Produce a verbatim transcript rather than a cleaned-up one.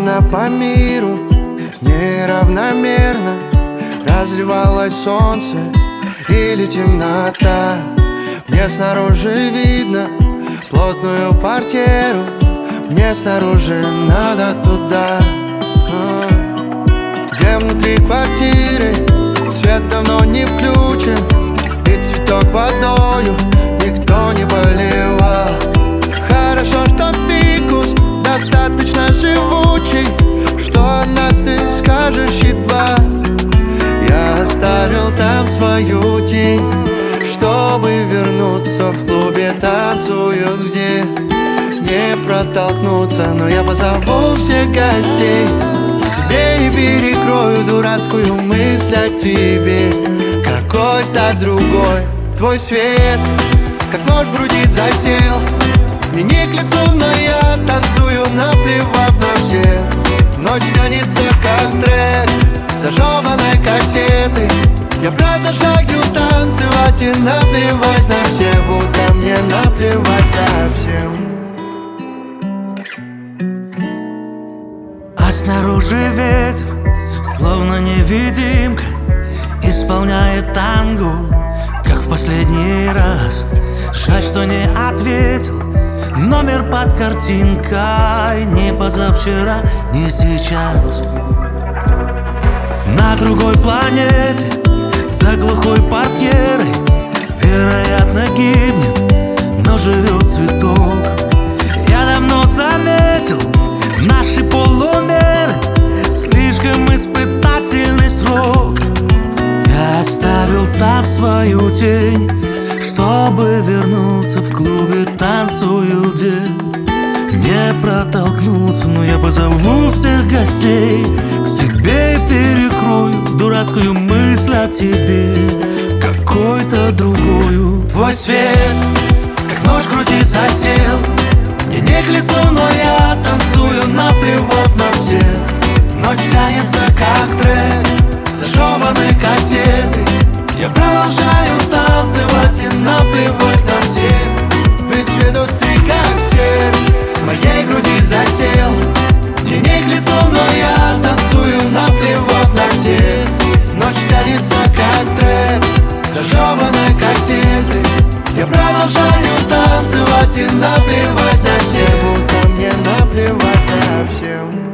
Словно по миру неравномерно разливалось солнце или темнота. Мне снаружи видно плотную портьеру, мне снаружи надо туда, где внутри квартиры свет давно не включен, и цветок водою никто не поливал. Хорошо, что фикус достаточно живучий, что о нас ты скажешь едва. Я оставил там свою тень, чтобы вернуться в клубе. Танцуют, где не протолкнуться, но я позову всех гостей к себе и перекрою дурацкую мысль о тебе. Какой-то другой твой свет, как нож в груди засел. Мне не к лицу, но я танцую, наплевав на всех. Ночь тянется, как трек зажеванной кассеты. Я продолжаю танцевать и наплевать на всех, будто мне наплевать совсем. А снаружи ветер, словно невидимка, исполняет танго, как в последний раз. Жаль, что не ответил, номер под картинкой не позавчера, не сейчас. На другой планете, за глухой портьерой, вероятно, гибнет, но живет цветок. Я давно заметил, наши полумеры слишком испытательный срок. Я оставил там свою тень, чтобы вернуться в клубе. Танцую, где не протолкнуться, но я позову всех гостей к себе и перекрою дурацкую мысль о тебе, какой-то другую. Твой свет, как нож в груди засел. Мне не к лицу, но я танцую, наплевав на всех. Ночь тянется, как трек зажеванной кассеты. Я продолжаю танцевать и наплевать на всех. Ведь свет острый, как серп, в моей груди засел. Мне не к лицу, но я танцую, наплевав на всех. Ночь тянется, как трек зажеванной кассеты. Я продолжаю танцевать и наплевать на всех, будто мне наплевать совсем.